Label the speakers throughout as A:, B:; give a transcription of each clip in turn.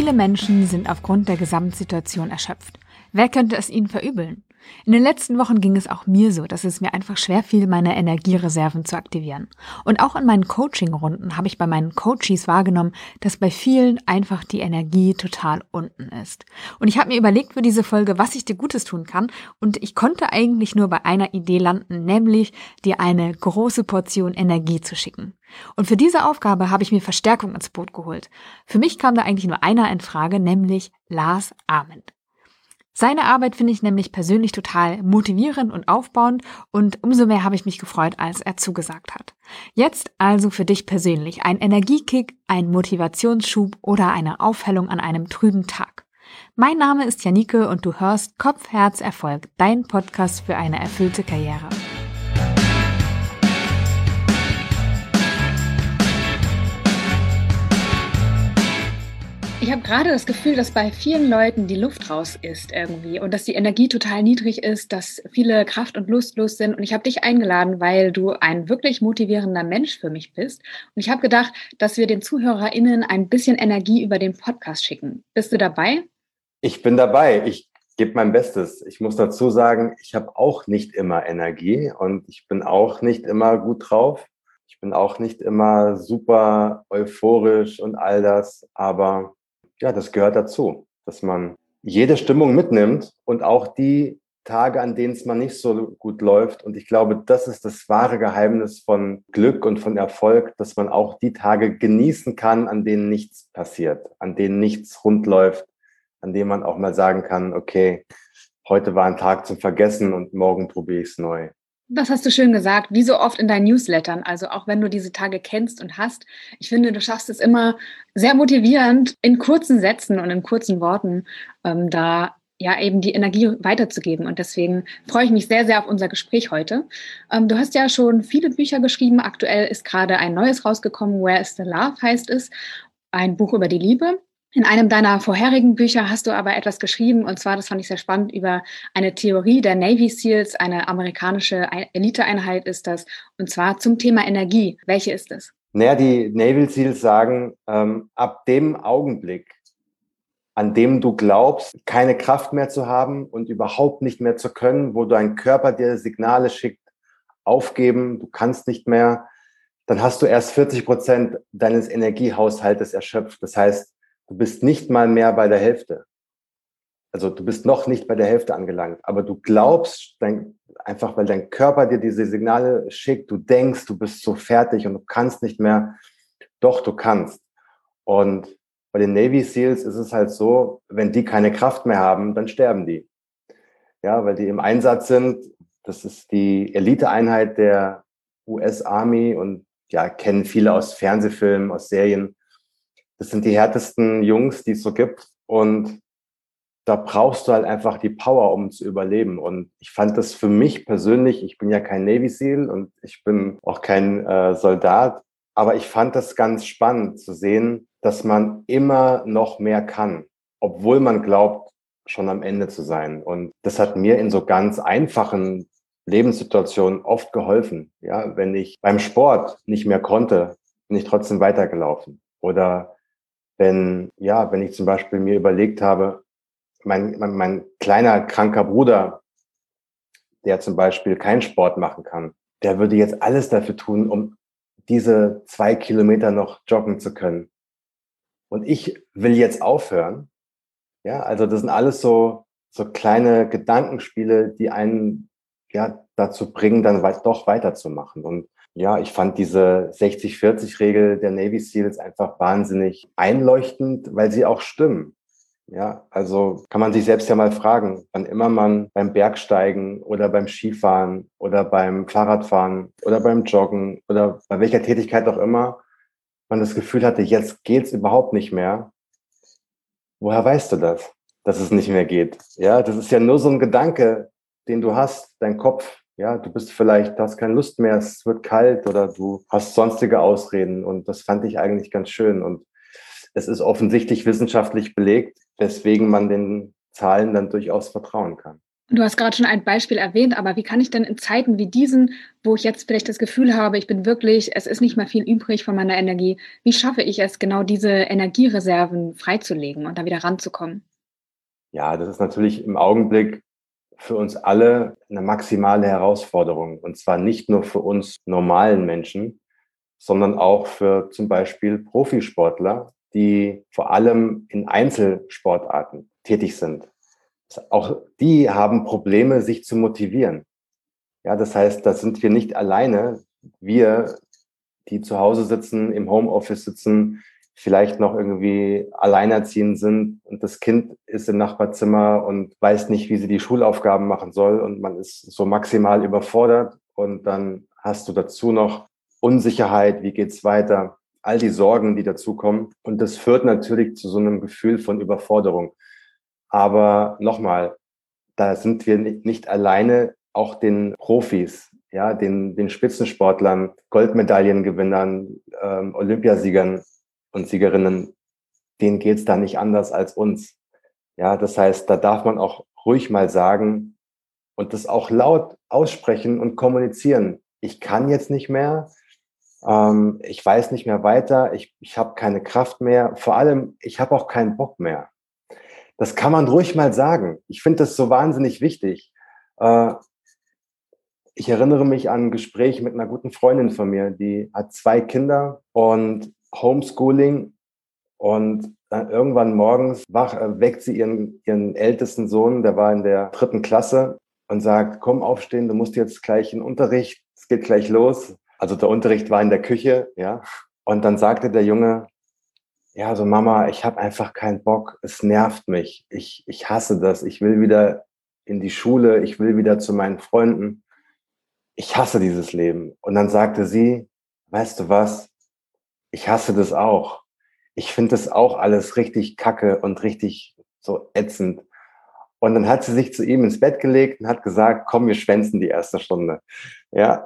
A: Viele Menschen sind aufgrund der Gesamtsituation erschöpft. Wer könnte es ihnen verübeln? In den letzten Wochen ging es auch mir so, dass es mir einfach schwerfiel, meine Energiereserven zu aktivieren. Und auch in meinen Coaching-Runden habe ich bei meinen Coaches wahrgenommen, dass bei vielen einfach die Energie total unten ist. Und ich habe mir überlegt für diese Folge, was ich dir Gutes tun kann. Und ich konnte eigentlich nur bei einer Idee landen, nämlich dir eine große Portion Energie zu schicken. Und für diese Aufgabe habe ich mir Verstärkung ins Boot geholt. Für mich kam da eigentlich nur einer in Frage, nämlich Lars Ament. Seine Arbeit finde ich nämlich persönlich total motivierend und aufbauend und umso mehr habe ich mich gefreut, als er zugesagt hat. Jetzt also für dich persönlich ein Energiekick, ein Motivationsschub oder eine Aufhellung an einem trüben Tag. Mein Name ist Janike und du hörst Kopf, Herz, Erfolg, dein Podcast für eine erfüllte Karriere. Ich habe gerade das Gefühl, dass bei vielen Leuten die Luft raus ist irgendwie und dass die Energie total niedrig ist, dass viele kraft- und lustlos sind. Und ich habe dich eingeladen, weil du ein wirklich motivierender Mensch für mich bist. Und ich habe gedacht, dass wir den ZuhörerInnen ein bisschen Energie über den Podcast schicken. Bist du dabei?
B: Ich bin dabei. Ich gebe mein Bestes. Ich muss dazu sagen, ich habe auch nicht immer Energie und ich bin auch nicht immer gut drauf. Ich bin auch nicht immer super euphorisch und all das, aber ja, das gehört dazu, dass man jede Stimmung mitnimmt und auch die Tage, an denen es mal nicht so gut läuft. Und ich glaube, das ist das wahre Geheimnis von Glück und von Erfolg, dass man auch die Tage genießen kann, an denen nichts passiert, an denen nichts rund läuft, an denen man auch mal sagen kann, okay, heute war ein Tag zum Vergessen und morgen probiere ich es neu.
A: Das hast du schön gesagt, wie so oft in deinen Newslettern, also auch wenn du diese Tage kennst und hast. Ich finde, du schaffst es immer sehr motivierend, in kurzen Sätzen und in kurzen Worten da ja eben die Energie weiterzugeben. Und deswegen freue ich mich sehr, sehr auf unser Gespräch heute. Du hast ja schon viele Bücher geschrieben. Aktuell ist gerade ein neues rausgekommen, Where is the Love heißt es, ein Buch über die Liebe. In einem deiner vorherigen Bücher hast du aber etwas geschrieben, und zwar, das fand ich sehr spannend, über eine Theorie der Navy SEALs, eine amerikanische Eliteeinheit ist das, und zwar zum Thema Energie. Welche ist es?
B: Naja, die Navy SEALs sagen, ab dem Augenblick, an dem du glaubst, keine Kraft mehr zu haben und überhaupt nicht mehr zu können, wo dein Körper dir Signale schickt, aufgeben, du kannst nicht mehr, dann hast du erst 40% deines Energiehaushaltes erschöpft. Das heißt, du bist nicht mal mehr bei der Hälfte. Also du bist noch nicht bei der Hälfte angelangt, aber du glaubst, einfach weil dein Körper dir diese Signale schickt, du denkst, du bist so fertig und du kannst nicht mehr. Doch, du kannst. Und bei den Navy SEALs ist es halt so, wenn die keine Kraft mehr haben, dann sterben die. Ja, weil die im Einsatz sind. Das ist die Eliteeinheit der US Army und ja, kennen viele aus Fernsehfilmen, aus Serien. Das sind die härtesten Jungs, die es so gibt. Und da brauchst du halt einfach die Power, um zu überleben. Und ich fand das für mich persönlich, ich bin ja kein Navy SEAL und ich bin auch kein Soldat, aber ich fand das ganz spannend zu sehen, dass man immer noch mehr kann, obwohl man glaubt, schon am Ende zu sein. Und das hat mir in so ganz einfachen Lebenssituationen oft geholfen. Ja, wenn ich beim Sport nicht mehr konnte, bin ich trotzdem weitergelaufen. Oder wenn ich zum Beispiel mir überlegt habe, mein kleiner kranker Bruder, der zum Beispiel keinen Sport machen kann, der würde jetzt alles dafür tun, um diese 2 Kilometer noch joggen zu können. Und ich will jetzt aufhören. Ja, also das sind alles so kleine Gedankenspiele, die einen ja dazu bringen, dann doch weiterzumachen. Und ja, ich fand diese 60-40-Regel der Navy SEALs einfach wahnsinnig einleuchtend, weil sie auch stimmen. Ja, also kann man sich selbst ja mal fragen, wann immer man beim Bergsteigen oder beim Skifahren oder beim Fahrradfahren oder beim Joggen oder bei welcher Tätigkeit auch immer man das Gefühl hatte, jetzt geht's überhaupt nicht mehr. Woher weißt du das, dass es nicht mehr geht? Ja, das ist ja nur so ein Gedanke, den du hast, dein Kopf. Ja, du hast keine Lust mehr, es wird kalt oder du hast sonstige Ausreden. Und das fand ich eigentlich ganz schön. Und es ist offensichtlich wissenschaftlich belegt, weswegen man den Zahlen dann durchaus vertrauen kann.
A: Du hast gerade schon ein Beispiel erwähnt, aber wie kann ich denn in Zeiten wie diesen, wo ich jetzt vielleicht das Gefühl habe, es ist nicht mehr viel übrig von meiner Energie, wie schaffe ich es, genau diese Energiereserven freizulegen und da wieder ranzukommen?
B: Ja, das ist natürlich im Augenblick für uns alle eine maximale Herausforderung. Und zwar nicht nur für uns normalen Menschen, sondern auch für zum Beispiel Profisportler, die vor allem in Einzelsportarten tätig sind. Auch die haben Probleme, sich zu motivieren. Ja, das heißt, da sind wir nicht alleine. Wir, die zu Hause sitzen, im Homeoffice sitzen, vielleicht noch irgendwie alleinerziehend sind und das Kind ist im Nachbarzimmer und weiß nicht, wie sie die Schulaufgaben machen soll und man ist so maximal überfordert und dann hast du dazu noch Unsicherheit, wie geht's weiter, all die Sorgen, die dazukommen und das führt natürlich zu so einem Gefühl von Überforderung. Aber nochmal, da sind wir nicht alleine, auch den Profis, ja, den Spitzensportlern, Goldmedaillengewinnern, Olympiasiegern und Siegerinnen, denen geht's da nicht anders als uns. Ja, das heißt, da darf man auch ruhig mal sagen und das auch laut aussprechen und kommunizieren. Ich kann jetzt nicht mehr, ich weiß nicht mehr weiter, ich habe keine Kraft mehr, vor allem, ich habe auch keinen Bock mehr. Das kann man ruhig mal sagen. Ich finde das so wahnsinnig wichtig. Äh, Ich erinnere mich an ein Gespräch mit einer guten Freundin von mir, die hat 2 Kinder und Homeschooling und dann irgendwann morgens weckt sie ihren ältesten Sohn, der war in der 3. Klasse und sagt, komm aufstehen, du musst jetzt gleich in den Unterricht, es geht gleich los. Also der Unterricht war in der Küche, ja. Und dann sagte der Junge, ja, so Mama, ich habe einfach keinen Bock, es nervt mich, ich hasse das, ich will wieder in die Schule, ich will wieder zu meinen Freunden, ich hasse dieses Leben. Und dann sagte sie, weißt du was, ich hasse das auch. Ich finde das auch alles richtig kacke und richtig so ätzend. Und dann hat sie sich zu ihm ins Bett gelegt und hat gesagt, komm, wir schwänzen die erste Stunde. Ja.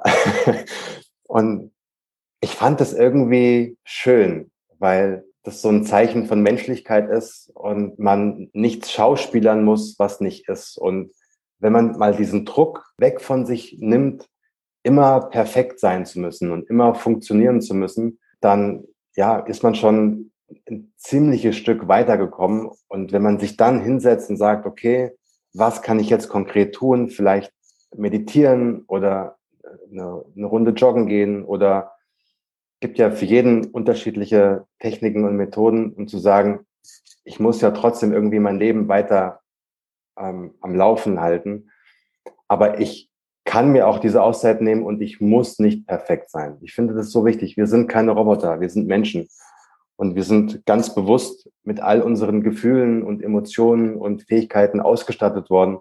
B: Und ich fand das irgendwie schön, weil das so ein Zeichen von Menschlichkeit ist und man nichts schauspielern muss, was nicht ist. Und wenn man mal diesen Druck weg von sich nimmt, immer perfekt sein zu müssen und immer funktionieren zu müssen, dann ja, ist man schon ein ziemliches Stück weitergekommen. Und wenn man sich dann hinsetzt und sagt, okay, was kann ich jetzt konkret tun? Vielleicht meditieren oder eine Runde joggen gehen oder gibt ja für jeden unterschiedliche Techniken und Methoden, um zu sagen, ich muss ja trotzdem irgendwie mein Leben weiter am Laufen halten. Aber ich kann mir auch diese Auszeit nehmen und ich muss nicht perfekt sein. Ich finde das so wichtig. Wir sind keine Roboter, wir sind Menschen. Und wir sind ganz bewusst mit all unseren Gefühlen und Emotionen und Fähigkeiten ausgestattet worden.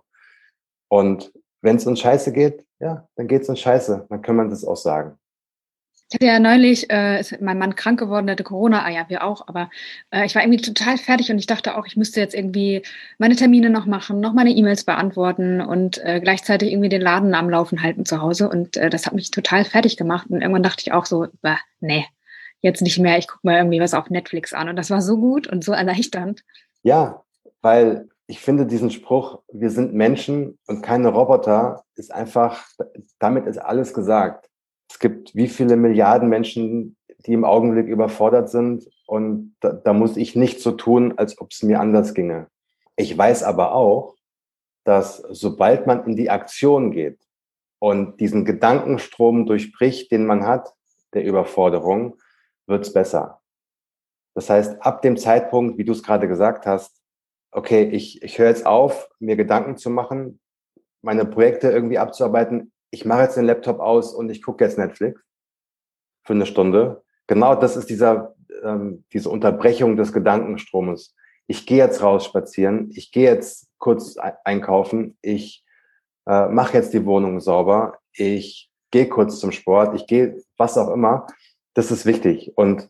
B: Und wenn es uns scheiße geht, ja, dann geht es uns scheiße. Dann kann man das auch sagen.
A: Ich hatte ja neulich, ist mein Mann krank geworden, der hatte Corona, ah ja, wir auch, aber ich war irgendwie total fertig und ich dachte auch, ich müsste jetzt irgendwie meine Termine noch machen, noch meine E-Mails beantworten und gleichzeitig irgendwie den Laden am Laufen halten zu Hause. Und das hat mich total fertig gemacht. Und irgendwann dachte ich auch so, bah, nee, jetzt nicht mehr, ich gucke mal irgendwie was auf Netflix an. Und das war so gut und so erleichternd.
B: Ja, weil ich finde diesen Spruch, wir sind Menschen und keine Roboter, ist einfach, damit ist alles gesagt. Es gibt wie viele Milliarden Menschen, die im Augenblick überfordert sind und da muss ich nicht so tun, als ob es mir anders ginge. Ich weiß aber auch, dass sobald man in die Aktion geht und diesen Gedankenstrom durchbricht, den man hat, der Überforderung, wird's besser. Das heißt, ab dem Zeitpunkt, wie du es gerade gesagt hast, okay, ich höre jetzt auf, mir Gedanken zu machen, meine Projekte irgendwie abzuarbeiten. Ich mache jetzt den Laptop aus und ich gucke jetzt Netflix für eine Stunde. Genau das ist diese Unterbrechung des Gedankenstromes. Ich gehe jetzt raus spazieren, ich gehe jetzt kurz einkaufen, ich mache jetzt die Wohnung sauber, ich gehe kurz zum Sport, ich gehe was auch immer. Das ist wichtig. Und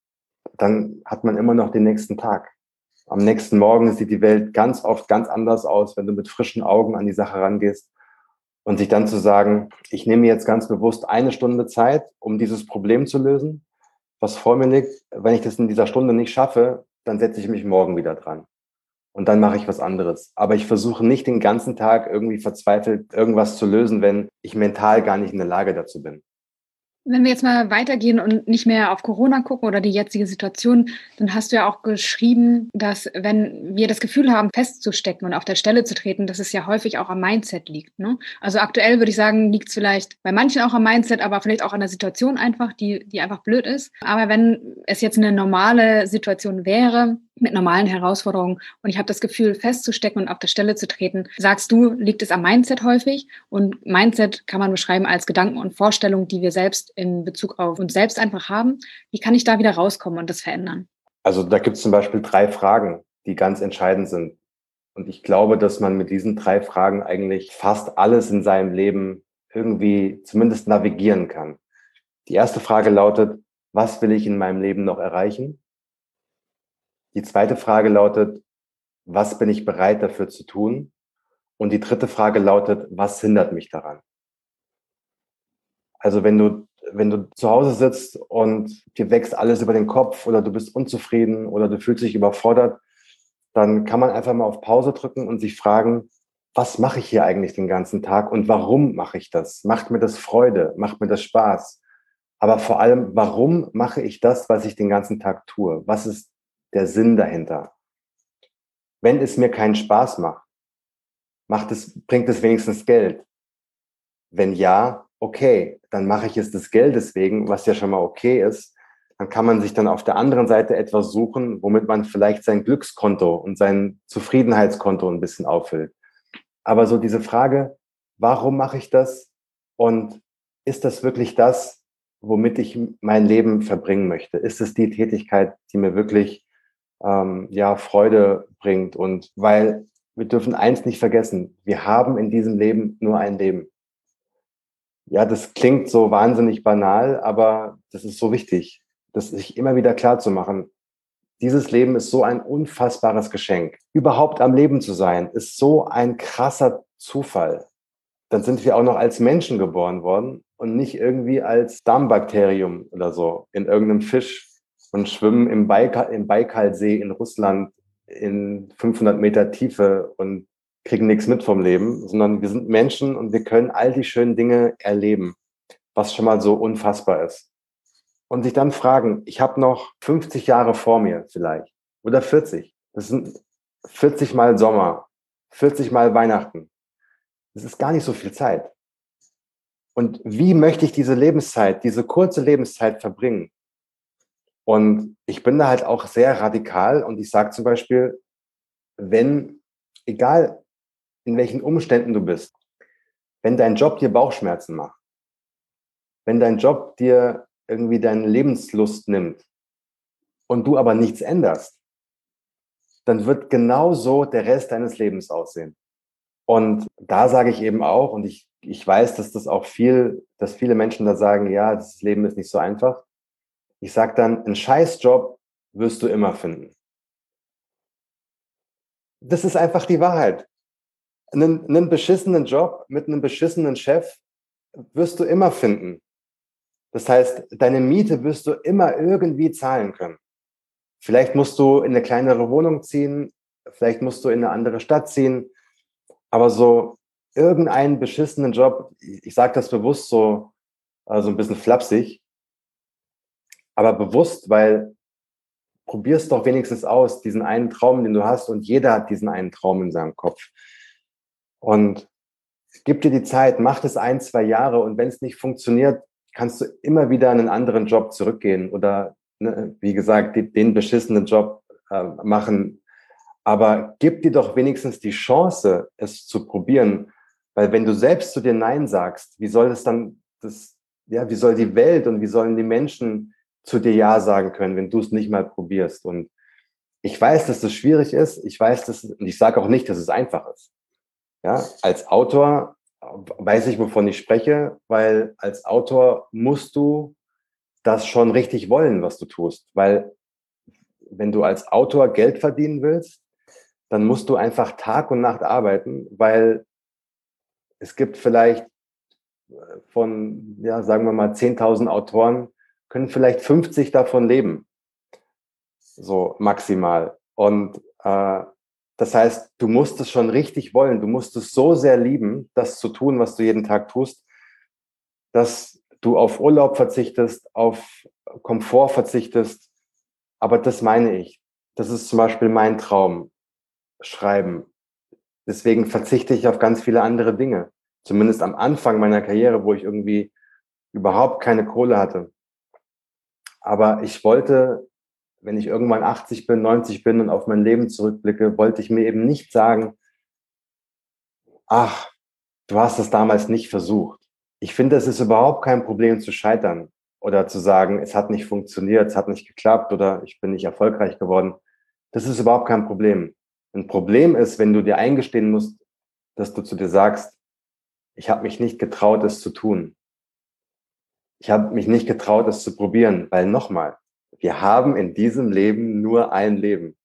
B: dann hat man immer noch den nächsten Tag. Am nächsten Morgen sieht die Welt ganz oft ganz anders aus, wenn du mit frischen Augen an die Sache rangehst und sich dann zu sagen, ich nehme jetzt ganz bewusst eine Stunde Zeit, um dieses Problem zu lösen, was vor mir liegt. Wenn ich das in dieser Stunde nicht schaffe, dann setze ich mich morgen wieder dran. und dann mache ich was anderes. Aber ich versuche nicht den ganzen Tag irgendwie verzweifelt irgendwas zu lösen, wenn ich mental gar nicht in der Lage dazu bin.
A: Wenn wir jetzt mal weitergehen und nicht mehr auf Corona gucken oder die jetzige Situation, dann hast du ja auch geschrieben, dass wenn wir das Gefühl haben, festzustecken und auf der Stelle zu treten, dass es ja häufig auch am Mindset liegt, ne? Also aktuell würde ich sagen, liegt es vielleicht bei manchen auch am Mindset, aber vielleicht auch an der Situation einfach, die einfach blöd ist. Aber wenn es jetzt eine normale Situation wäre, mit normalen Herausforderungen und ich habe das Gefühl, festzustecken und auf der Stelle zu treten, sagst du, liegt es am Mindset häufig? Und Mindset kann man beschreiben als Gedanken und Vorstellungen, die wir selbst in Bezug auf uns selbst einfach haben. Wie kann ich da wieder rauskommen und das verändern?
B: Also da gibt es zum Beispiel 3 Fragen, die ganz entscheidend sind. Und ich glaube, dass man mit diesen 3 Fragen eigentlich fast alles in seinem Leben irgendwie zumindest navigieren kann. Die erste Frage lautet, was will ich in meinem Leben noch erreichen? Die zweite Frage lautet, was bin ich bereit dafür zu tun? Und die dritte Frage lautet, was hindert mich daran? Also wenn du zu Hause sitzt und dir wächst alles über den Kopf oder du bist unzufrieden oder du fühlst dich überfordert, dann kann man einfach mal auf Pause drücken und sich fragen, was mache ich hier eigentlich den ganzen Tag und warum mache ich das? Macht mir das Freude? Macht mir das Spaß? Aber vor allem, warum mache ich das, was ich den ganzen Tag tue? Was ist der Sinn dahinter? Wenn es mir keinen Spaß macht, bringt es wenigstens Geld? Wenn ja, okay, dann mache ich es des Geldes wegen, was ja schon mal okay ist. Dann kann man sich dann auf der anderen Seite etwas suchen, womit man vielleicht sein Glückskonto und sein Zufriedenheitskonto ein bisschen auffüllt. Aber so diese Frage, warum mache ich das? Und ist das wirklich das, womit ich mein Leben verbringen möchte? Ist es die Tätigkeit, die mir wirklich Freude bringt? Und weil wir dürfen eins nicht vergessen, wir haben in diesem Leben nur ein Leben. Ja, das klingt so wahnsinnig banal, aber das ist so wichtig, das sich immer wieder klar zu machen. Dieses Leben ist so ein unfassbares Geschenk. Überhaupt am Leben zu sein, ist so ein krasser Zufall. Dann sind wir auch noch als Menschen geboren worden und nicht irgendwie als Darmbakterium oder so in irgendeinem Fisch und schwimmen im Baikalsee in Russland in 500 Meter Tiefe und kriegen nichts mit vom Leben, sondern wir sind Menschen und wir können all die schönen Dinge erleben, was schon mal so unfassbar ist. Und sich dann fragen, ich habe noch 50 Jahre vor mir vielleicht oder 40. Das sind 40 Mal Sommer, 40 Mal Weihnachten. Das ist gar nicht so viel Zeit. Und wie möchte ich diese Lebenszeit, diese kurze Lebenszeit verbringen? Und ich bin da halt auch sehr radikal und ich sage zum Beispiel, wenn, egal in welchen Umständen du bist, wenn dein Job dir Bauchschmerzen macht, wenn dein Job dir irgendwie deine Lebenslust nimmt und du aber nichts änderst, dann wird genauso der Rest deines Lebens aussehen. Und da sage ich eben auch, und ich weiß, dass dass viele Menschen da sagen, ja, das Leben ist nicht so einfach. Ich sage dann, einen Scheißjob wirst du immer finden. Das ist einfach die Wahrheit. Einen beschissenen Job mit einem beschissenen Chef wirst du immer finden. Das heißt, deine Miete wirst du immer irgendwie zahlen können. Vielleicht musst du in eine kleinere Wohnung ziehen, vielleicht musst du in eine andere Stadt ziehen, aber so irgendeinen beschissenen Job, ich sage das bewusst so ein bisschen flapsig, aber bewusst, weil probier's doch wenigstens aus, diesen einen Traum, den du hast, und jeder hat diesen einen Traum in seinem Kopf. Und gib dir die Zeit, mach das 1, 2 Jahre und wenn es nicht funktioniert, kannst du immer wieder in einen anderen Job zurückgehen oder, ne, wie gesagt, den beschissenen Job machen. Aber gib dir doch wenigstens die Chance, es zu probieren. Weil wenn du selbst zu dir Nein sagst, wie soll wie soll die Welt und wie sollen die Menschen zu dir Ja sagen können, wenn du es nicht mal probierst? Und ich weiß, dass das schwierig ist. Und ich sage auch nicht, dass es einfach ist. Ja, als Autor weiß ich, wovon ich spreche, weil als Autor musst du das schon richtig wollen, was du tust. Weil wenn du als Autor Geld verdienen willst, dann musst du einfach Tag und Nacht arbeiten, weil es gibt vielleicht von, ja, sagen wir mal, 10.000 Autoren, können vielleicht 50 davon leben. So maximal. Und Das heißt, du musst es schon richtig wollen. Du musst es so sehr lieben, das zu tun, was du jeden Tag tust, dass du auf Urlaub verzichtest, auf Komfort verzichtest. Aber das meine ich. Das ist zum Beispiel mein Traum, Schreiben. Deswegen verzichte ich auf ganz viele andere Dinge. Zumindest am Anfang meiner Karriere, wo ich irgendwie überhaupt keine Kohle hatte. Aber ich wollte, wenn ich irgendwann 80 bin, 90 bin und auf mein Leben zurückblicke, wollte ich mir eben nicht sagen, ach, du hast es damals nicht versucht. Ich finde, es ist überhaupt kein Problem zu scheitern oder zu sagen, es hat nicht funktioniert, es hat nicht geklappt oder ich bin nicht erfolgreich geworden. Das ist überhaupt kein Problem. Ein Problem ist, wenn du dir eingestehen musst, dass du zu dir sagst, ich habe mich nicht getraut, es zu tun. Ich habe mich nicht getraut, es zu probieren, weil nochmal, wir haben in diesem Leben nur ein Leben.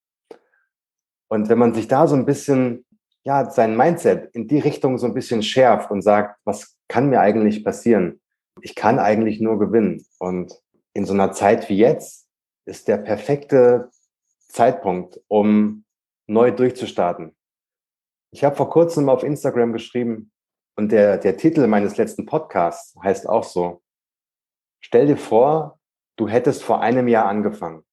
B: Und wenn man sich da so ein bisschen, ja, sein Mindset in die Richtung so ein bisschen schärft und sagt, was kann mir eigentlich passieren? Ich kann eigentlich nur gewinnen. Und in so einer Zeit wie jetzt ist der perfekte Zeitpunkt, um neu durchzustarten. Ich habe vor kurzem auf Instagram geschrieben und der Titel meines letzten Podcasts heißt auch so: Stell dir vor, du hättest vor einem Jahr angefangen.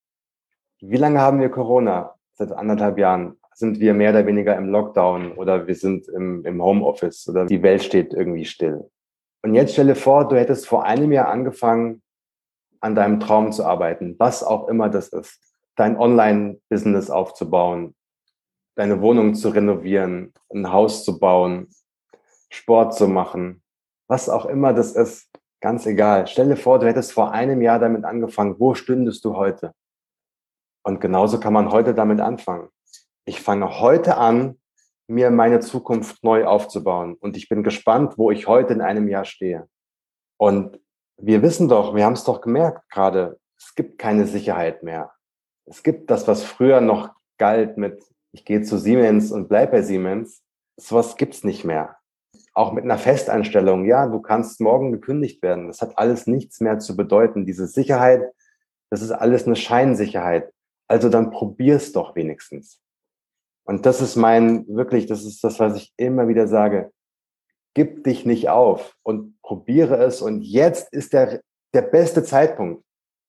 B: Wie lange haben wir Corona? Seit 1,5 Jahren sind wir mehr oder weniger im Lockdown oder wir sind im Homeoffice oder die Welt steht irgendwie still. Und jetzt stell dir vor, du hättest vor einem Jahr angefangen, an deinem Traum zu arbeiten, was auch immer das ist. Dein Online-Business aufzubauen, deine Wohnung zu renovieren, ein Haus zu bauen, Sport zu machen, was auch immer das ist, ganz egal. Stell dir vor, du hättest vor einem Jahr damit angefangen. Wo stündest du heute? Und genauso kann man heute damit anfangen. Ich fange heute an, mir meine Zukunft neu aufzubauen. Und ich bin gespannt, wo ich heute in einem Jahr stehe. Und wir wissen doch, wir haben es doch gemerkt gerade, es gibt keine Sicherheit mehr. Es gibt das, was früher noch galt mit, ich gehe zu Siemens und bleib bei Siemens. Sowas gibt's nicht mehr. Auch mit einer Festanstellung, ja, du kannst morgen gekündigt werden. Das hat alles nichts mehr zu bedeuten. Diese Sicherheit, das ist alles eine Scheinsicherheit. Also dann probier's doch wenigstens. Und das ist wirklich, das ist das, was ich immer wieder sage. Gib dich nicht auf und probiere es. Und jetzt ist der beste Zeitpunkt,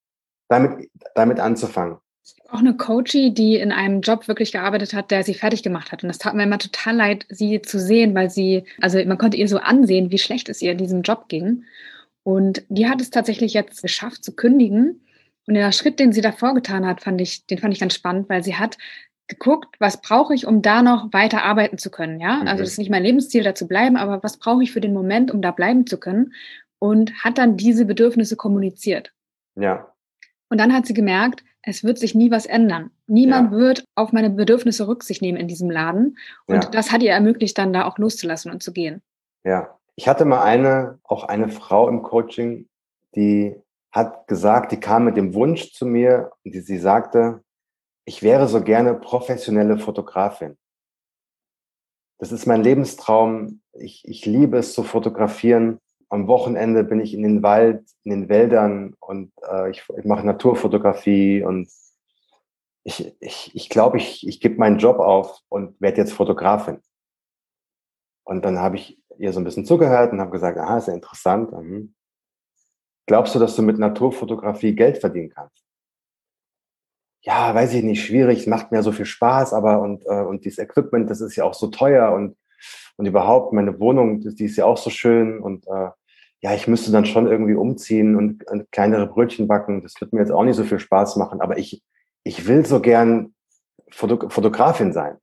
B: damit anzufangen.
A: Auch eine Coachie, die in einem Job wirklich gearbeitet hat, der sie fertig gemacht hat. Und das tat mir immer total leid, sie zu sehen, weil also man konnte ihr so ansehen, wie schlecht es ihr in diesem Job ging. Und die hat es tatsächlich jetzt geschafft zu kündigen. Und der Schritt, den sie davor getan hat, den fand ich ganz spannend, weil sie hat geguckt, was brauche ich, um da noch weiter arbeiten zu können, ja? Also das ist nicht mein Lebensziel, da zu bleiben, aber was brauche ich für den Moment, um da bleiben zu können? Und hat dann diese Bedürfnisse kommuniziert.
B: Ja.
A: Und dann hat sie gemerkt, es wird sich nie was ändern. Niemand
B: Ja.
A: wird auf meine Bedürfnisse Rücksicht nehmen in diesem Laden. Und
B: Ja.
A: das hat ihr ermöglicht, dann da auch loszulassen und zu gehen.
B: Ja. Ich hatte mal auch eine Frau im Coaching, die hat gesagt, die kam mit dem Wunsch zu mir und sie sagte, ich wäre so gerne professionelle Fotografin. Das ist mein Lebenstraum. Ich liebe es zu fotografieren. Am Wochenende bin ich in den Wald, in den Wäldern und ich mache Naturfotografie und ich glaube, ich gebe meinen Job auf und werde jetzt Fotografin. Und dann habe ich ihr so ein bisschen zugehört und habe gesagt, aha, ist ja interessant. Glaubst du, dass du mit Naturfotografie Geld verdienen kannst? Ja, weiß ich nicht, schwierig, macht mir so viel Spaß, aber und dieses Equipment, das ist ja auch so teuer und überhaupt meine Wohnung, die ist ja auch so schön und ja, ich müsste dann schon irgendwie umziehen und kleinere Brötchen backen. Das wird mir jetzt auch nicht so viel Spaß machen, aber ich will so gern Fotografin sein.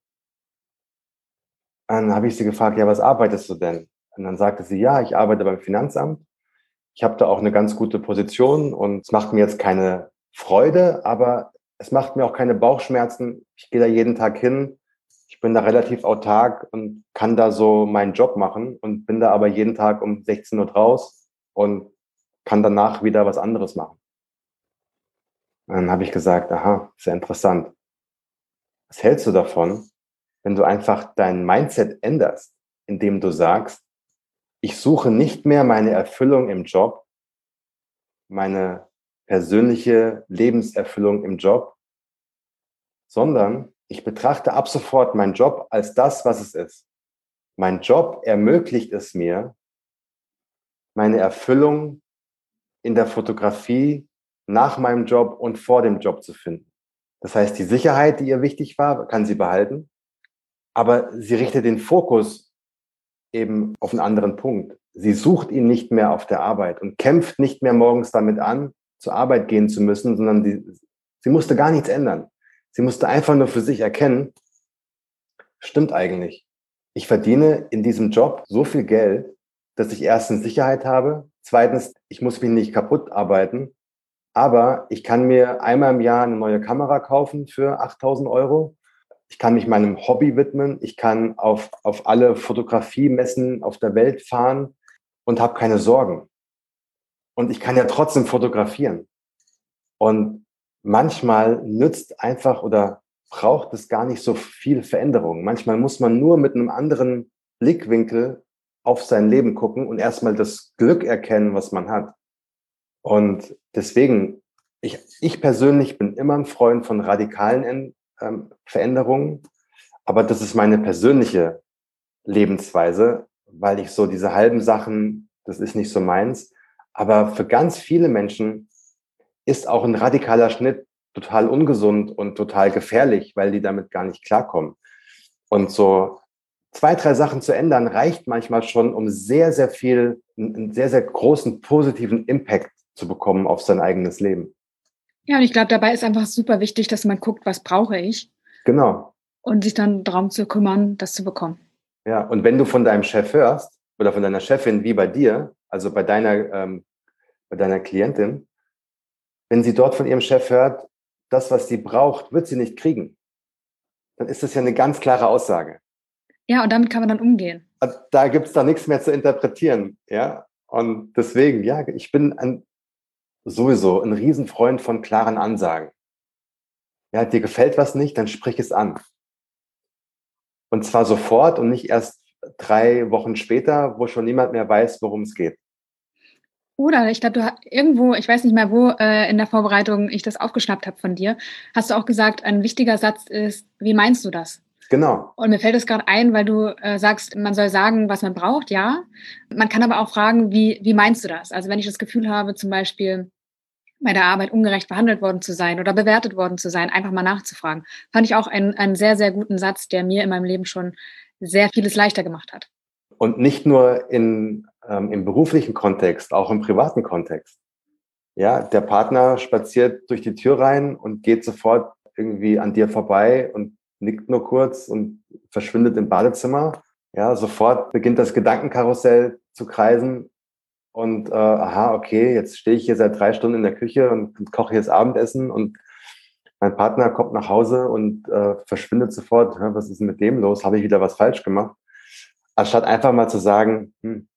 B: Dann habe ich sie gefragt, ja, was arbeitest du denn? Und dann sagte sie, ja, ich arbeite beim Finanzamt. Ich habe da auch eine ganz gute Position und es macht mir jetzt keine Freude, aber es macht mir auch keine Bauchschmerzen. Ich gehe da jeden Tag hin. Ich bin da relativ autark und kann da so meinen Job machen und bin da aber jeden Tag um 16 Uhr raus und kann danach wieder was anderes machen. Und dann habe ich gesagt, aha, sehr interessant. Was hältst du davon, wenn du einfach dein Mindset änderst, indem du sagst, ich suche nicht mehr meine Erfüllung im Job, meine persönliche Lebenserfüllung im Job, sondern Ich betrachte ab sofort meinen Job als das, was es ist. Mein Job ermöglicht es mir, meine Erfüllung in der Fotografie nach meinem Job und vor dem Job zu finden. Das heißt, die Sicherheit, die ihr wichtig war, kann sie behalten, aber sie richtet den Fokus eben auf einen anderen Punkt. Sie sucht ihn nicht mehr auf der Arbeit und kämpft nicht mehr morgens damit an, zur Arbeit gehen zu müssen, sondern sie musste gar nichts ändern. Sie musste einfach nur für sich erkennen, stimmt eigentlich. Ich verdiene in diesem Job so viel Geld, dass ich erstens Sicherheit habe, zweitens, ich muss mich nicht kaputt arbeiten, aber ich kann mir einmal im Jahr eine neue Kamera kaufen für 8.000 €. Ich kann mich meinem Hobby widmen. Ich kann auf alle Fotografiemessen auf der Welt fahren und habe keine Sorgen. Und ich kann ja trotzdem fotografieren. Und manchmal nützt einfach oder braucht es gar nicht so viel Veränderung. Manchmal muss man nur mit einem anderen Blickwinkel auf sein Leben gucken und erstmal das Glück erkennen, was man hat. Und deswegen, ich persönlich bin immer ein Freund von radikalen Veränderungen, aber das ist meine persönliche Lebensweise, weil ich so diese halben Sachen, das ist nicht so meins. Aber für ganz viele Menschen ist auch ein radikaler Schnitt total ungesund und total gefährlich, weil die damit gar nicht klarkommen. Und so 2, 3 Sachen zu ändern, reicht manchmal schon, um sehr, sehr viel, einen sehr, sehr großen positiven Impact zu bekommen auf sein eigenes Leben.
A: Ja, und ich glaube, dabei ist einfach super wichtig, dass man guckt, was brauche ich
B: Genau.
A: und sich dann darum zu kümmern, das zu bekommen.
B: Ja, und wenn du von deinem Chef hörst oder von deiner Chefin wie bei dir, also bei deiner Klientin, wenn sie dort von ihrem Chef hört, das, was sie braucht, wird sie nicht kriegen, dann ist das ja eine ganz klare Aussage.
A: Ja, und damit kann man dann umgehen.
B: Da gibt es da nichts mehr zu interpretieren. Ja? Und deswegen, ja, ich bin sowieso ein Riesenfreund von klaren Ansagen. Ja, dir gefällt was nicht, dann sprich es an. Und zwar sofort und nicht erst 3 Wochen später, wo schon niemand mehr weiß, worum es geht.
A: Oder ich glaube, irgendwo, ich weiß nicht mehr, wo in der Vorbereitung ich das aufgeschnappt habe von dir, hast du auch gesagt, ein wichtiger Satz ist, wie meinst du das?
B: Genau.
A: Und mir fällt es gerade ein, weil du sagst, man soll sagen, was man braucht, ja. Man kann aber auch fragen, wie meinst du das? Also wenn ich das Gefühl habe, zum Beispiel bei der Arbeit ungerecht behandelt worden zu sein oder bewertet worden zu sein, einfach mal nachzufragen. Fand ich auch einen sehr, sehr guten Satz, der mir in meinem Leben schon sehr vieles leichter gemacht hat.
B: Und nicht nur im beruflichen Kontext, auch im privaten Kontext. Ja, der Partner spaziert durch die Tür rein und geht sofort irgendwie an dir vorbei und nickt nur kurz und verschwindet im Badezimmer. Ja, sofort beginnt das Gedankenkarussell zu kreisen und aha, okay, jetzt stehe ich hier seit 3 Stunden in der Küche und koche hier das Abendessen und mein Partner kommt nach Hause und verschwindet sofort. Was ist denn mit dem los? Habe ich wieder was falsch gemacht? Anstatt einfach mal zu sagen,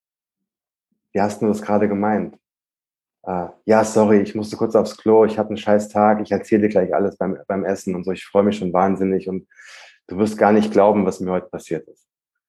B: wie hast du das gerade gemeint? Ja, sorry, ich musste kurz aufs Klo, ich hatte einen scheiß Tag, ich erzähle dir gleich alles beim Essen und so, ich freue mich schon wahnsinnig und du wirst gar nicht glauben, was mir heute passiert ist.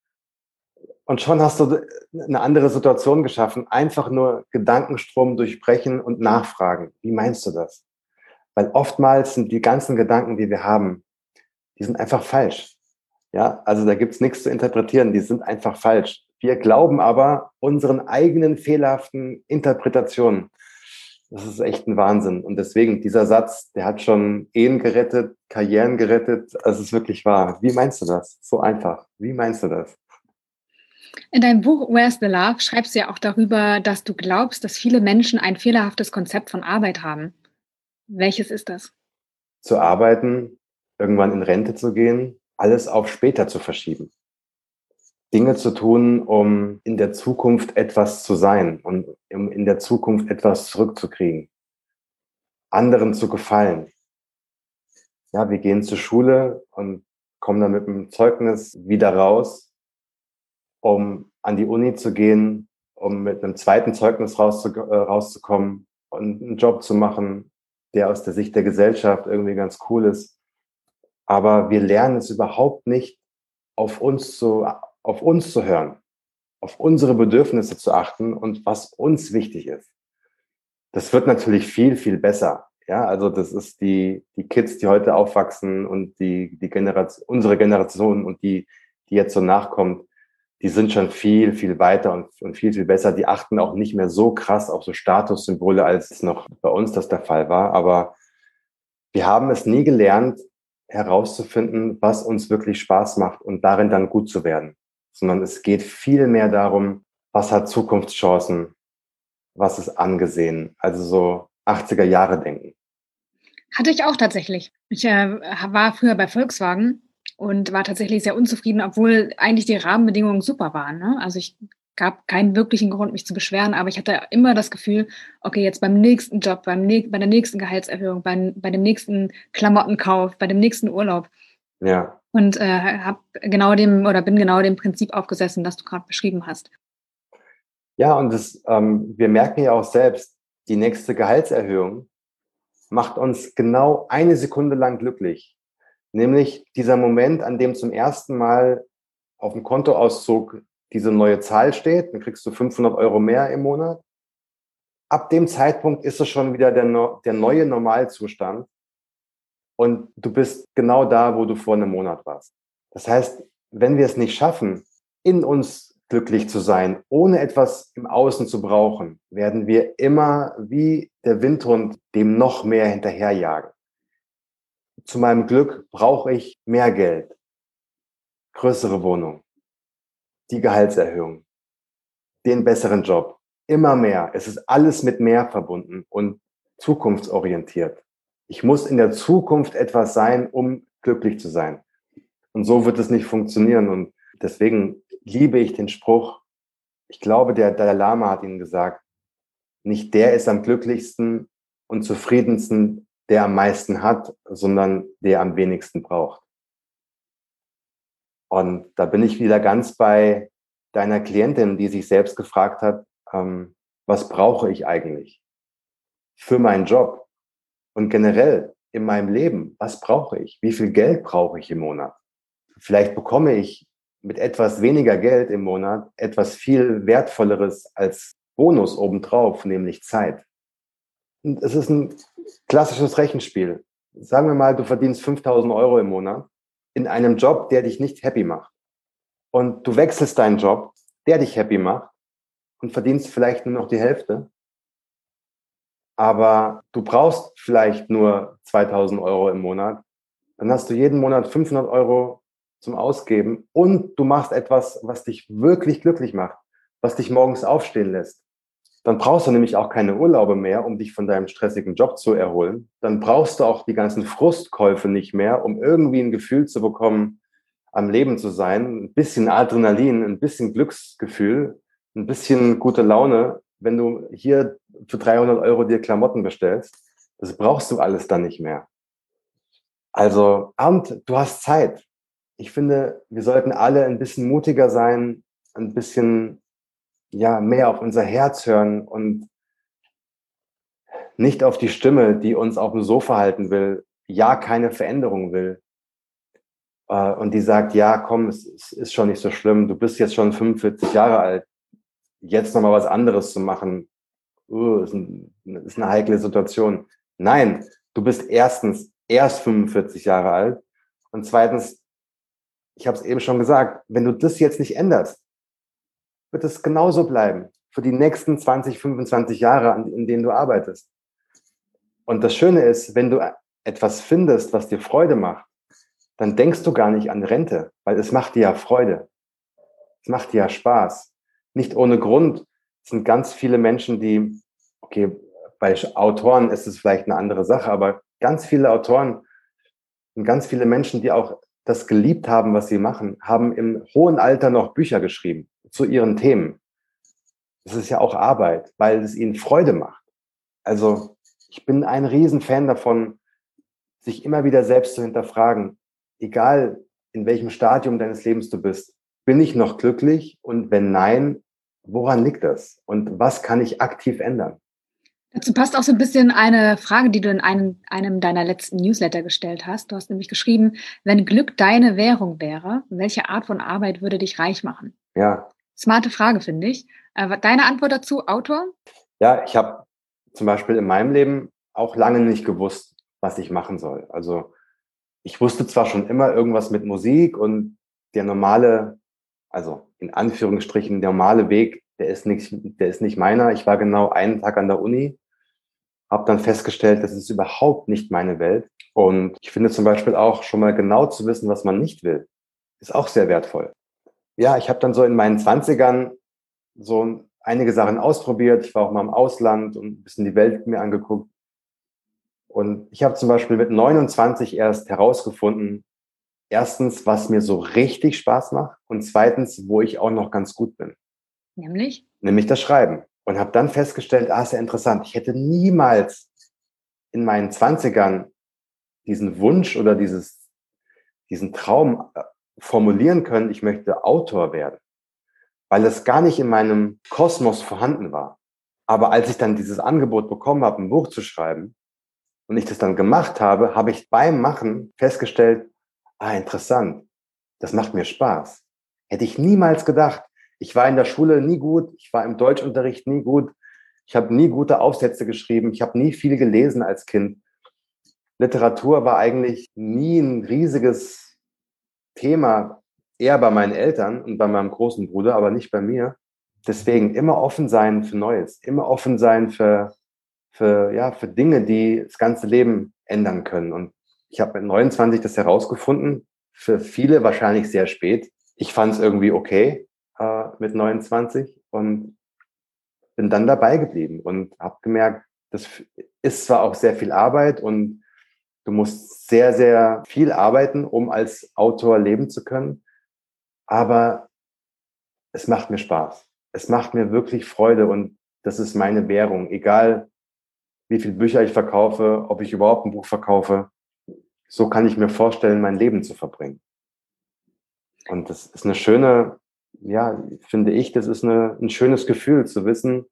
B: Und schon hast du eine andere Situation geschaffen, einfach nur Gedankenstrom durchbrechen und nachfragen. Wie meinst du das? Weil oftmals sind die ganzen Gedanken, die wir haben, die sind einfach falsch. Ja, also da gibt's nichts zu interpretieren, die sind einfach falsch. Wir glauben aber unseren eigenen fehlerhaften Interpretationen. Das ist echt ein Wahnsinn. Und deswegen, dieser Satz, der hat schon Ehen gerettet, Karrieren gerettet. Also es ist wirklich wahr. Wie meinst du das? So einfach. Wie meinst du das?
A: In deinem Buch Where's the Love schreibst du ja auch darüber, dass du glaubst, dass viele Menschen ein fehlerhaftes Konzept von Arbeit haben. Welches ist das?
B: Zu arbeiten, irgendwann in Rente zu gehen, alles auf später zu verschieben. Dinge zu tun, um in der Zukunft etwas zu sein und um in der Zukunft etwas zurückzukriegen. Anderen zu gefallen. Ja, wir gehen zur Schule und kommen dann mit einem Zeugnis wieder raus, um an die Uni zu gehen, um mit einem zweiten Zeugnis rauszukommen und einen Job zu machen, der aus der Sicht der Gesellschaft irgendwie ganz cool ist. Aber wir lernen es überhaupt nicht, auf uns zu hören, auf unsere Bedürfnisse zu achten und was uns wichtig ist. Das wird natürlich viel, viel besser. Ja, also das ist die Kids, die heute aufwachsen und die Generation, unsere Generation und die jetzt so nachkommt, die sind schon viel, viel weiter und viel, viel besser. Die achten auch nicht mehr so krass auf so Statussymbole, als es noch bei uns das der Fall war. Aber wir haben es nie gelernt, herauszufinden, was uns wirklich Spaß macht und darin dann gut zu werden. Sondern es geht viel mehr darum, was hat Zukunftschancen, was ist angesehen. Also so 80er Jahre denken.
A: Hatte ich auch tatsächlich. Ich war früher bei Volkswagen und war tatsächlich sehr unzufrieden, obwohl eigentlich die Rahmenbedingungen super waren. Ne? Also ich gab keinen wirklichen Grund, mich zu beschweren, aber ich hatte immer das Gefühl, okay, jetzt beim nächsten Job, bei der nächsten Gehaltserhöhung, bei dem nächsten Klamottenkauf, bei dem nächsten Urlaub.
B: Ja.
A: Und bin genau dem Prinzip aufgesessen, das du gerade beschrieben hast.
B: Ja, und wir merken ja auch selbst, die nächste Gehaltserhöhung macht uns genau eine Sekunde lang glücklich. Nämlich dieser Moment, an dem zum ersten Mal auf dem Kontoauszug diese neue Zahl steht, dann kriegst du 500 Euro mehr im Monat. Ab dem Zeitpunkt ist es schon wieder der neue Normalzustand und du bist genau da, wo du vor einem Monat warst. Das heißt, wenn wir es nicht schaffen, in uns glücklich zu sein, ohne etwas im Außen zu brauchen, werden wir immer wie der Windhund dem noch mehr hinterherjagen. Zu meinem Glück brauche ich mehr Geld, größere Wohnung, die Gehaltserhöhung, den besseren Job, immer mehr. Es ist alles mit mehr verbunden und zukunftsorientiert. Ich muss in der Zukunft etwas sein, um glücklich zu sein. Und so wird es nicht funktionieren. Und deswegen liebe ich den Spruch, ich glaube, der Dalai Lama hat ihn gesagt, nicht der ist am glücklichsten und zufriedensten, der am meisten hat, sondern der am wenigsten braucht. Und da bin ich wieder ganz bei deiner Klientin, die sich selbst gefragt hat, was brauche ich eigentlich für meinen Job und generell in meinem Leben? Was brauche ich? Wie viel Geld brauche ich im Monat? Vielleicht bekomme ich mit etwas weniger Geld im Monat etwas viel Wertvolleres als Bonus obendrauf, nämlich Zeit. Und es ist ein klassisches Rechenspiel. Sagen wir mal, du verdienst 5.000 Euro im Monat in einem Job, der dich nicht happy macht. Und du wechselst deinen Job, der dich happy macht und verdienst vielleicht nur noch die Hälfte. Aber du brauchst vielleicht nur 2.000 Euro im Monat. Dann hast du jeden Monat 500 Euro zum Ausgeben und du machst etwas, was dich wirklich glücklich macht, was dich morgens aufstehen lässt. Dann brauchst du nämlich auch keine Urlaube mehr, um dich von deinem stressigen Job zu erholen. Dann brauchst du auch die ganzen Frustkäufe nicht mehr, um irgendwie ein Gefühl zu bekommen, am Leben zu sein. Ein bisschen Adrenalin, ein bisschen Glücksgefühl, ein bisschen gute Laune, wenn du hier für 300 Euro dir Klamotten bestellst. Das brauchst du alles dann nicht mehr. Also, und du hast Zeit. Ich finde, wir sollten alle ein bisschen mutiger sein, ein bisschen ja, mehr auf unser Herz hören und nicht auf die Stimme, die uns auf dem Sofa halten will, ja, keine Veränderung will. Und die sagt, ja, komm, es ist schon nicht so schlimm, du bist jetzt schon 45 Jahre alt, jetzt nochmal was anderes zu machen, ist eine heikle Situation. Nein, du bist erstens erst 45 Jahre alt und zweitens, ich habe es eben schon gesagt, wenn du das jetzt nicht änderst, wird es genauso bleiben für die nächsten 20, 25 Jahre, in denen du arbeitest. Und das Schöne ist, wenn du etwas findest, was dir Freude macht, dann denkst du gar nicht an Rente, weil es macht dir ja Freude. Es macht dir ja Spaß. Nicht ohne Grund sind ganz viele Menschen, die, okay, bei Autoren ist es vielleicht eine andere Sache, aber ganz viele Autoren und ganz viele Menschen, die auch das geliebt haben, was sie machen, haben im hohen Alter noch Bücher geschrieben zu ihren Themen. Das ist ja auch Arbeit, weil es ihnen Freude macht. Also ich bin ein Riesenfan davon, sich immer wieder selbst zu hinterfragen, egal in welchem Stadium deines Lebens du bist, bin ich noch glücklich? Und wenn nein, woran liegt das? Und was kann ich aktiv ändern?
A: Dazu passt auch so ein bisschen eine Frage, die du in einem deiner letzten Newsletter gestellt hast. Du hast nämlich geschrieben, wenn Glück deine Währung wäre, welche Art von Arbeit würde dich reich machen?
B: Ja.
A: Smarte Frage, finde ich. Deine Antwort dazu, Autor?
B: Ja, ich habe zum Beispiel in meinem Leben auch lange nicht gewusst, was ich machen soll. Also ich wusste zwar schon immer irgendwas mit Musik und der normale, also in Anführungsstrichen normale Weg, der ist nicht meiner. Ich war genau einen Tag an der Uni, habe dann festgestellt, das ist überhaupt nicht meine Welt. Und ich finde zum Beispiel auch schon mal genau zu wissen, was man nicht will, ist auch sehr wertvoll. Ja, ich habe dann so in meinen Zwanzigern so einige Sachen ausprobiert. Ich war auch mal im Ausland und ein bisschen die Welt mir angeguckt. Und ich habe zum Beispiel mit 29 erst herausgefunden, erstens, was mir so richtig Spaß macht und zweitens, wo ich auch noch ganz gut bin.
A: Nämlich?
B: Nämlich das Schreiben. Und habe dann festgestellt, ist ja interessant. Ich hätte niemals in meinen Zwanzigern diesen Wunsch oder diesen Traum formulieren können, ich möchte Autor werden, weil es gar nicht in meinem Kosmos vorhanden war. Aber als ich dann dieses Angebot bekommen habe, ein Buch zu schreiben und ich das dann gemacht habe, habe ich beim Machen festgestellt, interessant, das macht mir Spaß. Hätte ich niemals gedacht. Ich war in der Schule nie gut, ich war im Deutschunterricht nie gut, ich habe nie gute Aufsätze geschrieben, ich habe nie viel gelesen als Kind. Literatur war eigentlich nie ein riesiges Thema, eher bei meinen Eltern und bei meinem großen Bruder, aber nicht bei mir. Deswegen immer offen sein für Neues, immer offen sein für Dinge, die das ganze Leben ändern können. Und ich habe mit 29 das herausgefunden, für viele wahrscheinlich sehr spät. Ich fand es irgendwie okay mit 29 und bin dann dabei geblieben und habe gemerkt, das ist zwar auch sehr viel Arbeit und du musst sehr, sehr viel arbeiten, um als Autor leben zu können, aber es macht mir Spaß. Es macht mir wirklich Freude und das ist meine Währung. Egal, wie viele Bücher ich verkaufe, ob ich überhaupt ein Buch verkaufe, so kann ich mir vorstellen, mein Leben zu verbringen. Und das ist eine schöne, ja, finde ich, das ist ein schönes Gefühl zu wissen,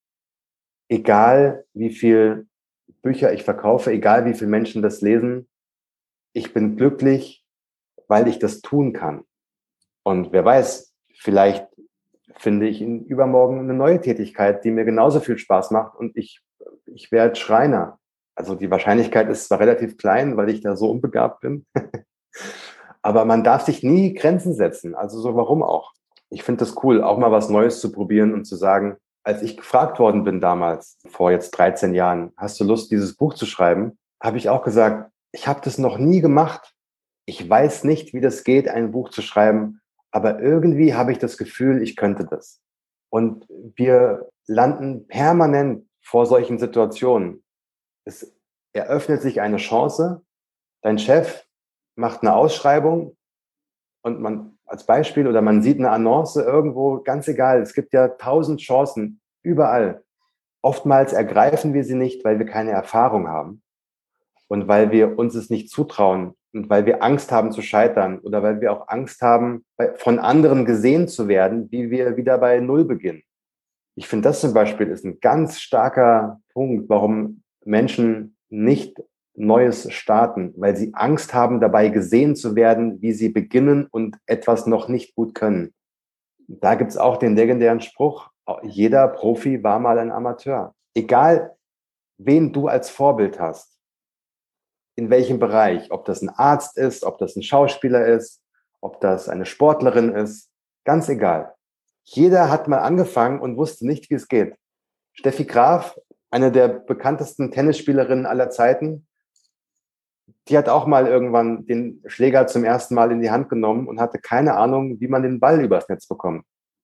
B: egal wie viel Bücher ich verkaufe, egal wie viele Menschen das lesen, ich bin glücklich, weil ich das tun kann. Und wer weiß, vielleicht finde ich in übermorgen eine neue Tätigkeit, die mir genauso viel Spaß macht und ich werde Schreiner. Also die Wahrscheinlichkeit ist zwar relativ klein, weil ich da so unbegabt bin, aber man darf sich nie Grenzen setzen. Also so, warum auch? Ich finde das cool, auch mal was Neues zu probieren und zu sagen, als ich gefragt worden bin damals, vor jetzt 13 Jahren, hast du Lust, dieses Buch zu schreiben? Habe ich auch gesagt, ich habe das noch nie gemacht. Ich weiß nicht, wie das geht, ein Buch zu schreiben, aber irgendwie habe ich das Gefühl, ich könnte das. Und wir landen permanent vor solchen Situationen. Es eröffnet sich eine Chance. Dein Chef macht eine Ausschreibung und man als Beispiel oder man sieht eine Annonce irgendwo, ganz egal. Es gibt ja 1000 Chancen überall. Oftmals ergreifen wir sie nicht, weil wir keine Erfahrung haben und weil wir uns es nicht zutrauen und weil wir Angst haben zu scheitern oder weil wir auch Angst haben, von anderen gesehen zu werden, wie wir wieder bei Null beginnen. Ich finde, das zum Beispiel ist ein ganz starker Punkt, warum Menschen nicht Neues starten, weil sie Angst haben, dabei gesehen zu werden, wie sie beginnen und etwas noch nicht gut können. Da gibt es auch den legendären Spruch, jeder Profi war mal ein Amateur. Egal, wen du als Vorbild hast, in welchem Bereich, ob das ein Arzt ist, ob das ein Schauspieler ist, ob das eine Sportlerin ist, ganz egal. Jeder hat mal angefangen und wusste nicht, wie es geht. Steffi Graf, eine der bekanntesten Tennisspielerinnen aller Zeiten, die hat auch mal irgendwann den Schläger zum ersten Mal in die Hand genommen und hatte keine Ahnung, wie man den Ball übers Netz bekommt.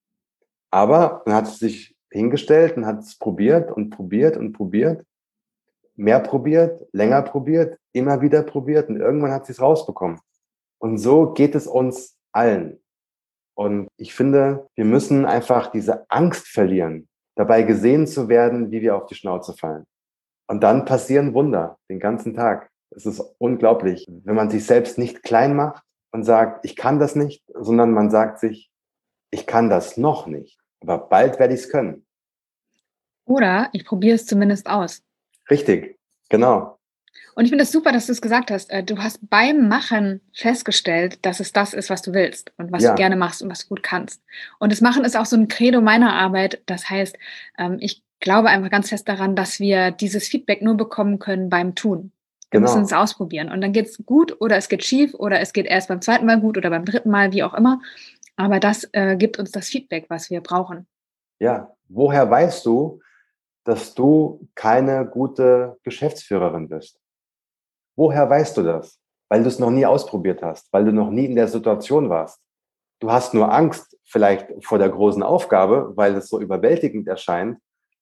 B: Aber dann hat sie sich hingestellt und hat es probiert und probiert und probiert, mehr probiert, länger probiert, immer wieder probiert und irgendwann hat sie es rausbekommen. Und so geht es uns allen. Und ich finde, wir müssen einfach diese Angst verlieren, dabei gesehen zu werden, wie wir auf die Schnauze fallen. Und dann passieren Wunder den ganzen Tag. Es ist unglaublich, wenn man sich selbst nicht klein macht und sagt, ich kann das nicht, sondern man sagt sich, ich kann das noch nicht, aber bald werde ich es können.
A: Oder ich probiere es zumindest aus.
B: Richtig, genau.
A: Und ich finde es super, dass du es gesagt hast. Du hast beim Machen festgestellt, dass es das ist, was du willst und was du
B: Ja,
A: gerne machst und was du gut kannst. Und das Machen ist auch so ein Credo meiner Arbeit. Das heißt, ich glaube einfach ganz fest daran, dass wir dieses Feedback nur bekommen können beim Tun. Wir müssen es ausprobieren. Und dann geht's gut oder es geht schief oder es geht erst beim zweiten Mal gut oder beim dritten Mal, wie auch immer. Aber das gibt uns das Feedback, was wir brauchen.
B: Ja, woher weißt du, dass du keine gute Geschäftsführerin bist? Woher weißt du das? Weil du es noch nie ausprobiert hast, weil du noch nie in der Situation warst. Du hast nur Angst vielleicht vor der großen Aufgabe, weil es so überwältigend erscheint.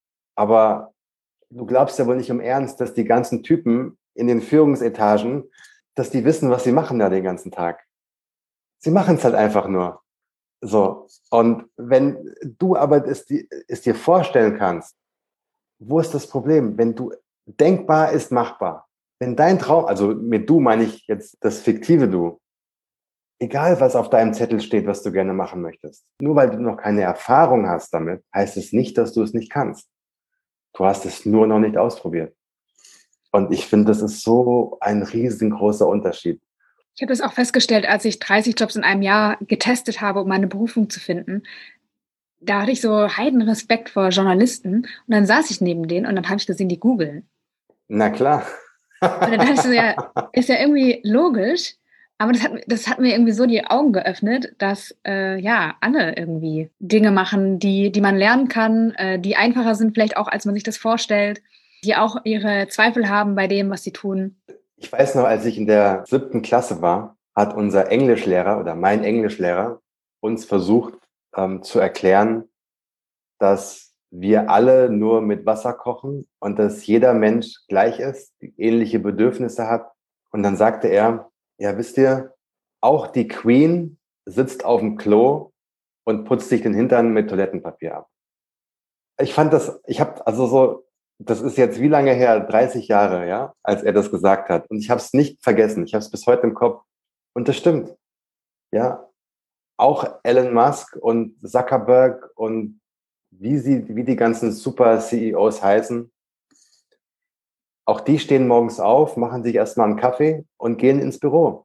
B: Aber du glaubst ja wohl nicht im Ernst, dass die ganzen Typen in den Führungsetagen, dass die wissen, was sie machen da den ganzen Tag. Sie machen es halt einfach nur. So. Und wenn du aber es dir vorstellen kannst, wo ist das Problem? Wenn du denkbar ist machbar. Wenn dein Traum, also mit du meine ich jetzt das fiktive Du, egal was auf deinem Zettel steht, was du gerne machen möchtest, nur weil du noch keine Erfahrung hast damit, heißt es nicht, dass du es nicht kannst. Du hast es nur noch nicht ausprobiert. Und ich finde, das ist so ein riesengroßer Unterschied.
A: Ich habe das auch festgestellt, als ich 30 Jobs in einem Jahr getestet habe, um meine Berufung zu finden. Da hatte ich so Heidenrespekt vor Journalisten und dann saß ich neben denen und dann habe ich gesehen, die googeln.
B: Na klar.
A: Und dann dachte ich so, ja, ist ja irgendwie logisch, aber das hat mir irgendwie so die Augen geöffnet, dass ja alle irgendwie Dinge machen, die man lernen kann, die einfacher sind vielleicht auch, als man sich das vorstellt, die auch ihre Zweifel haben bei dem, was sie tun.
B: Ich weiß noch, als ich in der 7. Klasse war, hat unser Englischlehrer oder mein Englischlehrer uns versucht zu erklären, dass wir alle nur mit Wasser kochen und dass jeder Mensch gleich ist, ähnliche Bedürfnisse hat. Und dann sagte er, ja, wisst ihr, auch die Queen sitzt auf dem Klo und putzt sich den Hintern mit Toilettenpapier ab. Ich fand das, ich habe also so, das ist jetzt wie lange her? 30 Jahre, ja, als er das gesagt hat. Und ich habe es nicht vergessen. Ich habe es bis heute im Kopf. Und das stimmt. Ja, auch Elon Musk und Zuckerberg und wie die ganzen super CEOs heißen, auch die stehen morgens auf, machen sich erstmal einen Kaffee und gehen ins Büro.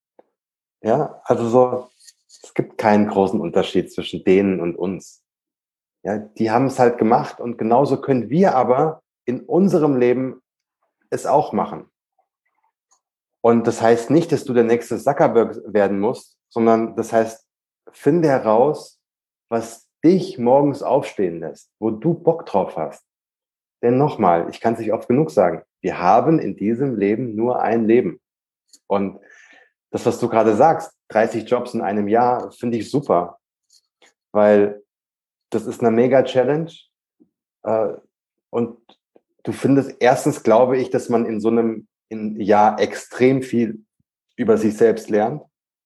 B: Ja, also so, es gibt keinen großen Unterschied zwischen denen und uns. Ja, die haben es halt gemacht und genauso können wir aber in unserem Leben es auch machen. Und das heißt nicht, dass du der nächste Zuckerberg werden musst, sondern das heißt, finde heraus, was dich morgens aufstehen lässt, wo du Bock drauf hast. Denn nochmal, ich kann es nicht oft genug sagen, wir haben in diesem Leben nur ein Leben. Und das, was du gerade sagst, 30 Jobs in einem Jahr, finde ich super, weil das ist eine Mega-Challenge. Und du findest, erstens glaube ich, dass man in so einem Jahr extrem viel über sich selbst lernt.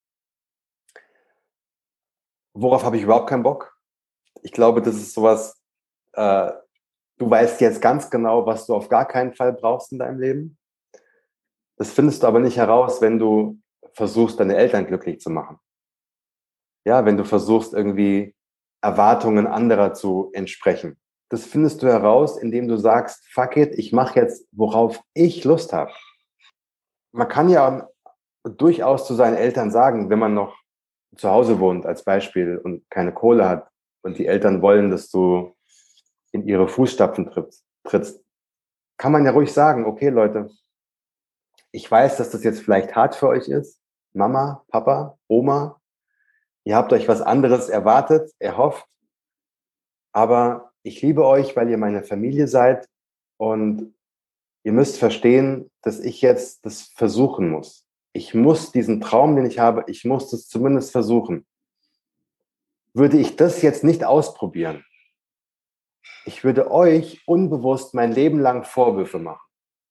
B: Worauf habe ich überhaupt keinen Bock? Ich glaube, das ist sowas, du weißt jetzt ganz genau, was du auf gar keinen Fall brauchst in deinem Leben. Das findest du aber nicht heraus, wenn du versuchst, deine Eltern glücklich zu machen. Ja, wenn du versuchst, irgendwie Erwartungen anderer zu entsprechen. Das findest du heraus, indem du sagst, fuck it, ich mache jetzt, worauf ich Lust habe. Man kann ja durchaus zu seinen Eltern sagen, wenn man noch zu Hause wohnt als Beispiel und keine Kohle hat und die Eltern wollen, dass du in ihre Fußstapfen trittst, kann man ja ruhig sagen, okay Leute, ich weiß, dass das jetzt vielleicht hart für euch ist. Mama, Papa, Oma, ihr habt euch was anderes erwartet, erhofft, aber ich liebe euch, weil ihr meine Familie seid und ihr müsst verstehen, dass ich jetzt das versuchen muss. Ich muss diesen Traum, den ich habe, ich muss das zumindest versuchen. Würde ich das jetzt nicht ausprobieren, ich würde euch unbewusst mein Leben lang Vorwürfe machen.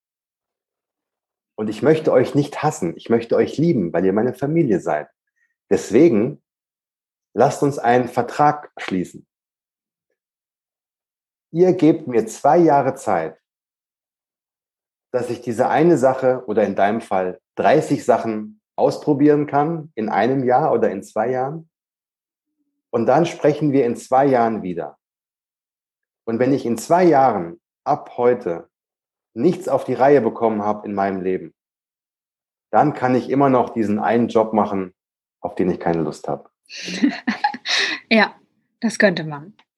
B: Und ich möchte euch nicht hassen, ich möchte euch lieben, weil ihr meine Familie seid. Deswegen lasst uns einen Vertrag schließen. Ihr gebt mir 2 Jahre Zeit, dass ich diese eine Sache oder in deinem Fall 30 Sachen ausprobieren kann in einem Jahr oder in 2 Jahren. Und dann sprechen wir in 2 Jahren wieder. Und wenn ich in 2 Jahren ab heute nichts auf die Reihe bekommen habe in meinem Leben, dann kann ich immer noch diesen einen Job machen, auf den ich keine Lust habe.
A: Ja, das könnte man.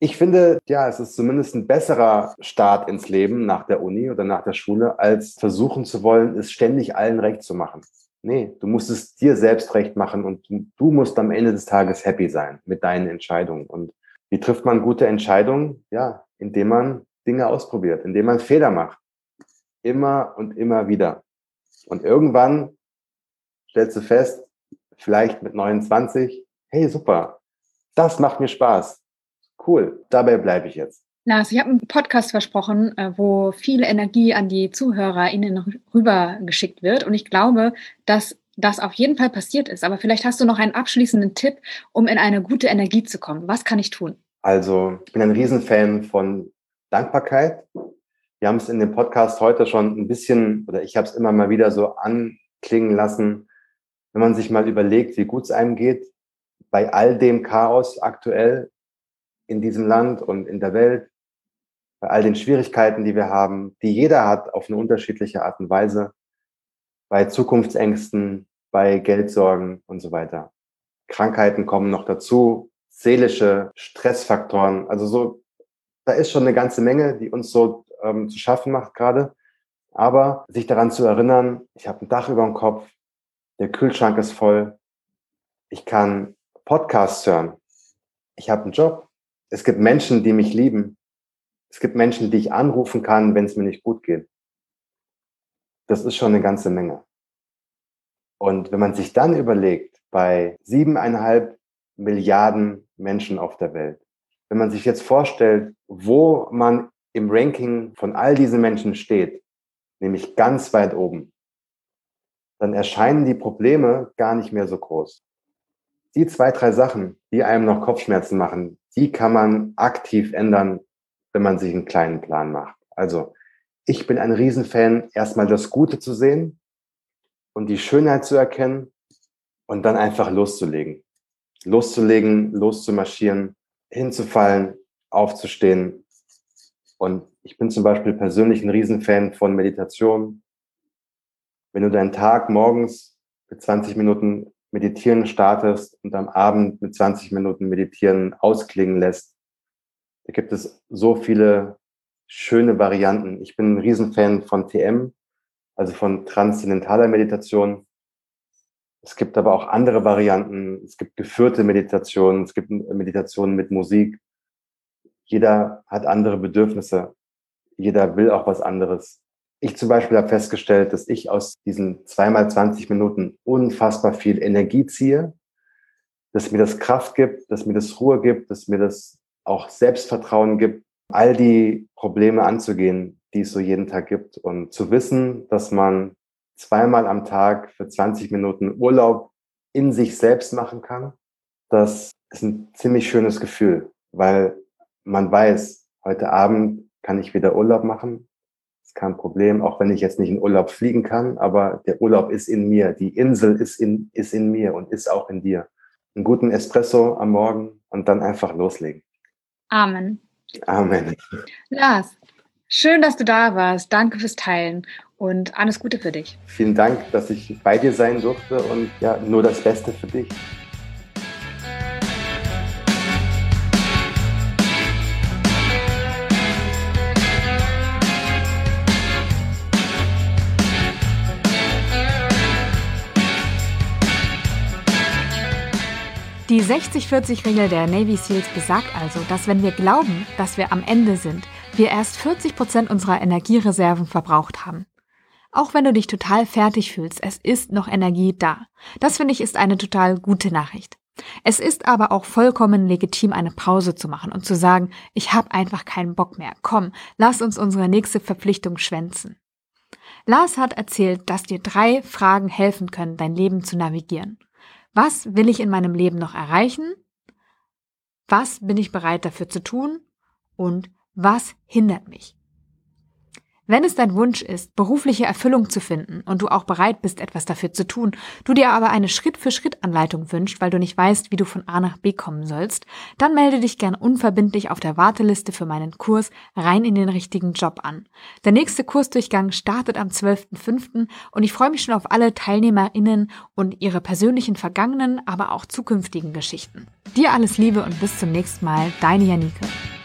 B: Ich finde, ja, es ist zumindest ein besserer Start ins Leben nach der Uni oder nach der Schule, als versuchen zu wollen, es ständig allen recht zu machen. Nee, du musst es dir selbst recht machen und du musst am Ende des Tages happy sein mit deinen Entscheidungen. Und wie trifft man gute Entscheidungen? Ja, indem man Dinge ausprobiert, indem man Fehler macht. Immer und immer wieder. Und irgendwann stellst du fest, vielleicht mit 29, hey, super, das macht mir Spaß. Cool, dabei bleibe ich jetzt.
A: Lars, ich habe einen Podcast versprochen, wo viel Energie an die ZuhörerInnen rübergeschickt wird. Und ich glaube, dass das auf jeden Fall passiert ist. Aber vielleicht hast du noch einen abschließenden Tipp, um in eine gute Energie zu kommen. Was kann ich tun?
B: Also, ich bin ein Riesenfan von Dankbarkeit. Wir haben es in dem Podcast heute schon ein bisschen, oder ich habe es immer mal wieder so anklingen lassen, wenn man sich mal überlegt, wie gut es einem geht, bei all dem Chaos aktuell in diesem Land und in der Welt, bei all den Schwierigkeiten, die wir haben, die jeder hat auf eine unterschiedliche Art und Weise, bei Zukunftsängsten, bei Geldsorgen und so weiter. Krankheiten kommen noch dazu, seelische Stressfaktoren, also so, da ist schon eine ganze Menge, die uns so zu schaffen macht gerade. Aber sich daran zu erinnern, ich habe ein Dach über dem Kopf, der Kühlschrank ist voll, ich kann Podcasts hören, ich habe einen Job, es gibt Menschen, die mich lieben, es gibt Menschen, die ich anrufen kann, wenn es mir nicht gut geht. Das ist schon eine ganze Menge. Und wenn man sich dann überlegt, bei 7,5 Milliarden Menschen auf der Welt, wenn man sich jetzt vorstellt, wo man im Ranking von all diesen Menschen steht, nämlich ganz weit oben, dann erscheinen die Probleme gar nicht mehr so groß. Die 2, 3 Sachen, die einem noch Kopfschmerzen machen, die kann man aktiv ändern, wenn man sich einen kleinen Plan macht. Also ich bin ein Riesenfan, erstmal das Gute zu sehen und die Schönheit zu erkennen und dann einfach loszulegen. Loszulegen, loszumarschieren, hinzufallen, aufzustehen. Und ich bin zum Beispiel persönlich ein Riesenfan von Meditation. Wenn du deinen Tag morgens mit 20 Minuten Meditieren startest und am Abend mit 20 Minuten Meditieren ausklingen lässt, da gibt es so viele schöne Varianten. Ich bin ein Riesenfan von TM, also von transzendentaler Meditation. Es gibt aber auch andere Varianten. Es gibt geführte Meditationen, es gibt Meditationen mit Musik. Jeder hat andere Bedürfnisse. Jeder will auch was anderes. Ich zum Beispiel habe festgestellt, dass ich aus diesen 2x20 Minuten unfassbar viel Energie ziehe, dass mir das Kraft gibt, dass mir das Ruhe gibt, dass mir das auch Selbstvertrauen gibt, all die Probleme anzugehen, die es so jeden Tag gibt. Und zu wissen, dass man 2-mal am Tag für 20 Minuten Urlaub in sich selbst machen kann, das ist ein ziemlich schönes Gefühl, weil man weiß, heute Abend kann ich wieder Urlaub machen. Das ist kein Problem, auch wenn ich jetzt nicht in Urlaub fliegen kann, aber der Urlaub ist in mir. Die Insel ist in mir und ist auch in dir. Einen guten Espresso am Morgen und dann einfach loslegen.
A: Amen.
B: Amen.
A: Lars, schön, dass du da warst. Danke fürs Teilen und alles Gute für dich.
B: Vielen Dank, dass ich bei dir sein durfte und ja, nur das Beste für dich.
A: Die 60-40-Regel der Navy Seals besagt also, dass wenn wir glauben, dass wir am Ende sind, wir erst 40% unserer Energiereserven verbraucht haben. Auch wenn du dich total fertig fühlst, es ist noch Energie da. Das finde ich ist eine total gute Nachricht. Es ist aber auch vollkommen legitim, eine Pause zu machen und zu sagen, ich habe einfach keinen Bock mehr. Komm, lass uns unsere nächste Verpflichtung schwänzen. Lars hat erzählt, dass dir 3 Fragen helfen können, dein Leben zu navigieren. Was will ich in meinem Leben noch erreichen? Was bin ich bereit dafür zu tun? Und was hindert mich? Wenn es dein Wunsch ist, berufliche Erfüllung zu finden und du auch bereit bist, etwas dafür zu tun, du dir aber eine Schritt-für-Schritt-Anleitung wünschst, weil du nicht weißt, wie du von A nach B kommen sollst, dann melde dich gern unverbindlich auf der Warteliste für meinen Kurs Rein in den richtigen Job an. Der nächste Kursdurchgang startet am 12.05. und ich freue mich schon auf alle TeilnehmerInnen und ihre persönlichen vergangenen, aber auch zukünftigen Geschichten. Dir alles Liebe und bis zum nächsten Mal, deine Janike.